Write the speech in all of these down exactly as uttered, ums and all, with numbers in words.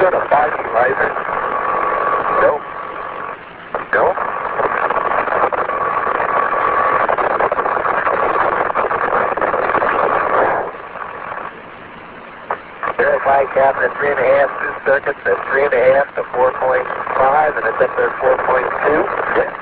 got a five riser? No. No? Verify cabin at three and a half, two circuits at three and a half to four point five, and it's up there four point two. Yeah.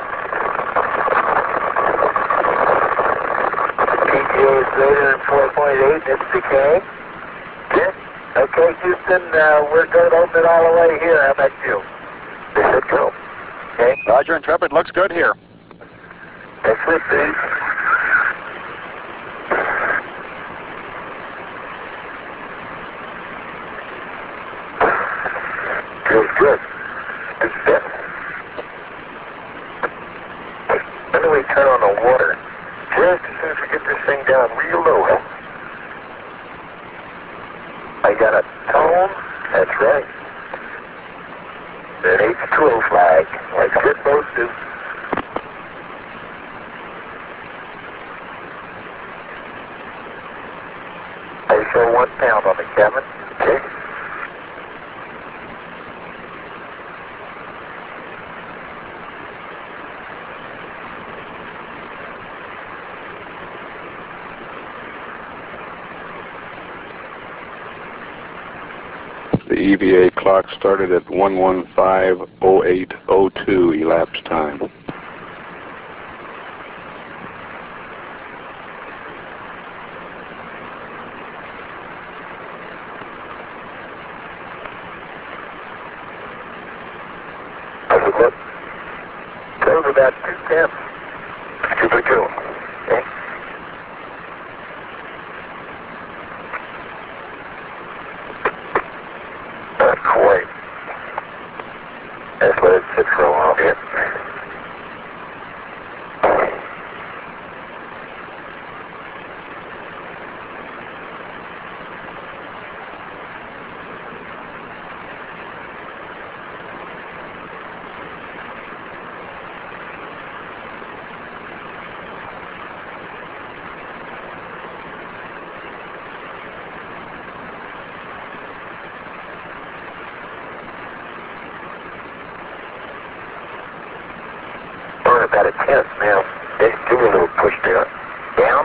P G A is greater than four point eight, it's decay. Yeah. Okay, Houston, uh, we're good, open it all the way here. How about you? They should go. Okay. Roger, Intrepid, looks good here. Excellent, Steve. Feels good. Good step. When do we turn on the water? Just as soon as we get this thing down real low, huh? I got a tone. That's right. An H two O flag, like good boats do. I show one pound on the cabin. Okay. The E V A clock started at one one five oh eight oh two elapsed time. How's it look? Goes about two ten. Keep it going. Okay. Not quite. Let's let it sit for a while here. We're about a tenth now. They do a little push down. Down.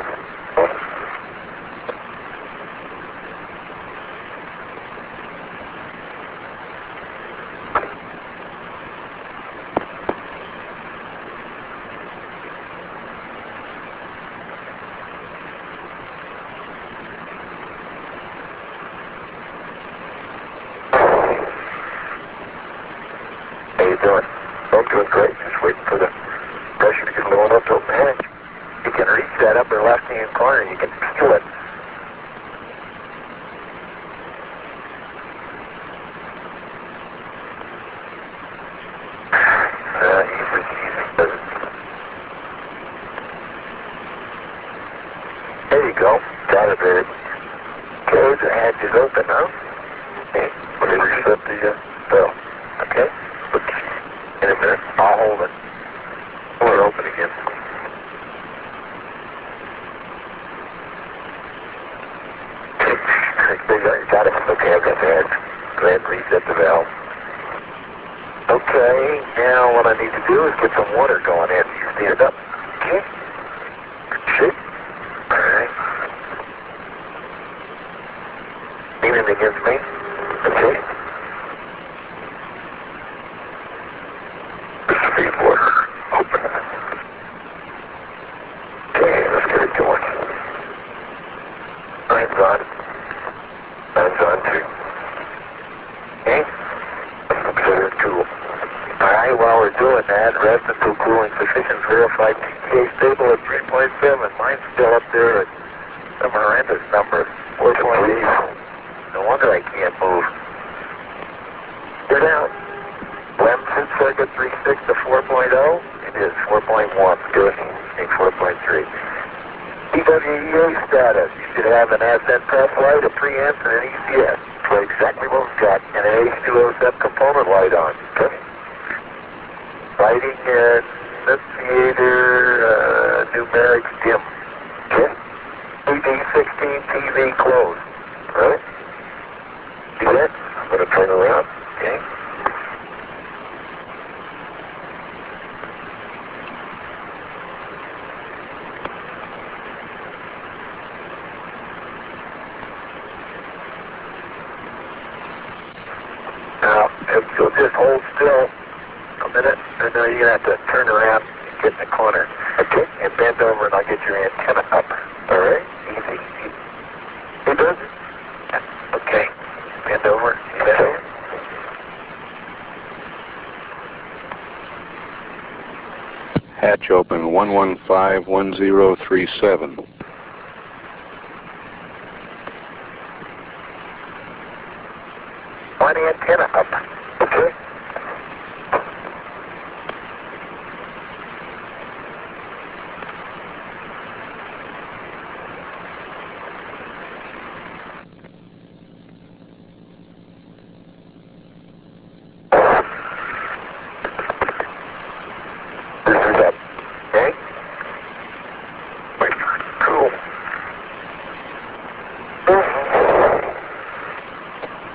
How you doing? I'm doing great. Just waiting for the pressure to get low enough to open the hatch. You can reach that upper left-hand corner and you can feel it. Uh, easy, easy. There you go. Got it, baby. Okay, the hatch is open now. Okay, we're going to reset the uh, bell. Okay? In a minute, I'll hold it. We're open again. Got it? Okay, I've got the head. Go ahead and reset the valve. Okay, now what I need to do is get some water going in. You stand up. Okay. Good shape. Alright. Leaning against me. Okay. Speed water. Open. Okay, let's get it going. Line's on. Line's on too. Okay? Consider it cool. Alright, while we're doing that, rest until cooling sufficient. Verify P K stable at three point seven. Mine's still up there at some horrendous number. four point eight. No wonder I can't move. Get out. Lemson circuit three point six to four point oh. It is four point one. Good. Make four point three. E W E A status. You should have an ascent press light, a preamp, and an E C S. So exactly what we've got. And an H two O step component light on. Okay. Lighting and initiator uh, numerics dim. Okay. E D sixteen T V closed. Right? See that? I'm going to turn around. So just hold still a minute, and then you're going to have to turn around and get in the corner. Okay? And bend over, and I'll get your antenna up. All right? Easy. You good? Okay. Bend over. Bend over. Hatch open one one five one zero three seven. One antenna up. Okay? This is up. Okay? Wait. Cool.